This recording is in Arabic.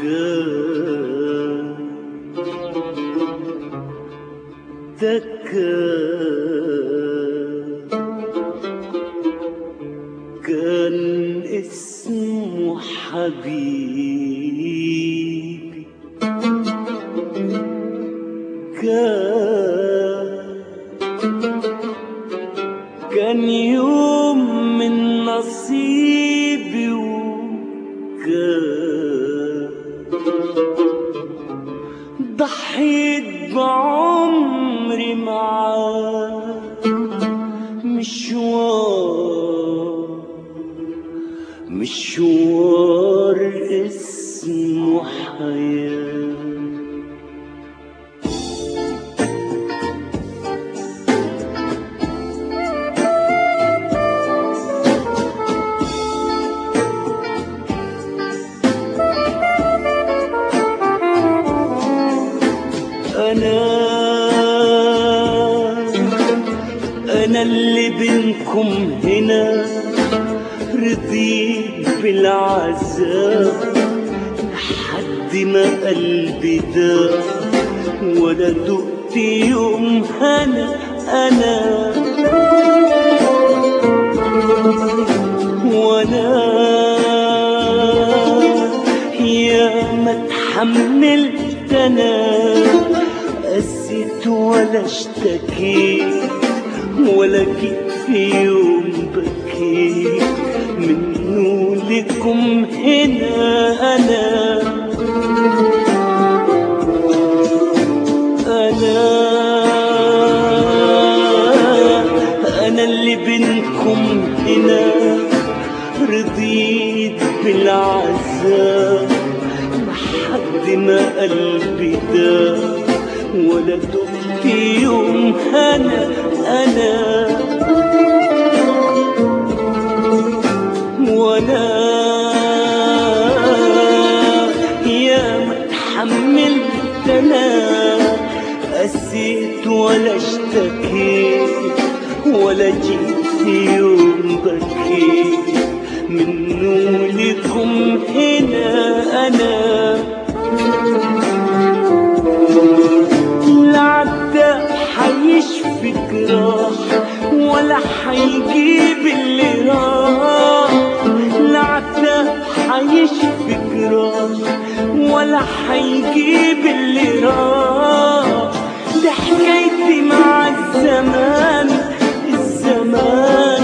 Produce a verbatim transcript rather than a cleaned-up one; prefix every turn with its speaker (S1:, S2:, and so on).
S1: كان ده كان كان اسمه حبيبي، كان كان يوم من نصيبي، وكان ضحيت بعمري معاه، مشوار مشوار اسمه حياة. أنا أنا اللي بينكم هنا رضيت بالعذاب لحد ما قلبي داب، ولا دقت يوم هنا. أنا وأنا يا ما اتحملت أنا، قسيت ولا اشتكيت، ولا جيت في يوم بكيت منه لكم هنا. أنا أنا أنا اللي بينكم هنا رضيت بالعذاب لحد ما قلبي داب، ولا دقت يوم هنا. أنا وأنا يا ما اتحملت أنا، قسيت ولا اشتكيت، ولا جيت في يوم بكيت منه لكم هنا. أنا لا عدى حيشفي جراح، ولا حيجيب اللي راح. لا عدى حيشفي جراح، ولا حيجيب اللي راح. ده حكايتي مع الزمان، الزمان